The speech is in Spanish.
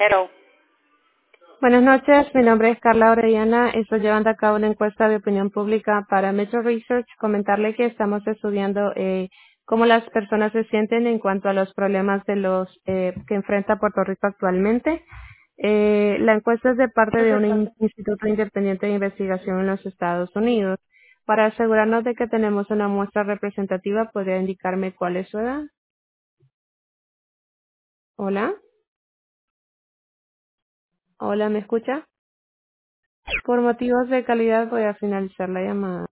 Hello. Buenas noches, mi nombre es Carla Orellana. Estoy llevando a cabo una encuesta de opinión pública para Metro Research. Comentarle que estamos estudiando cómo las personas se sienten en cuanto a los problemas de los que enfrenta Puerto Rico actualmente. La encuesta es de parte de un instituto independiente de investigación en los Estados Unidos. Para asegurarnos de que tenemos una muestra representativa, ¿podría indicarme cuál es su edad? Hola, hola, ¿me escucha? Por motivos de calidad voy a finalizar la llamada.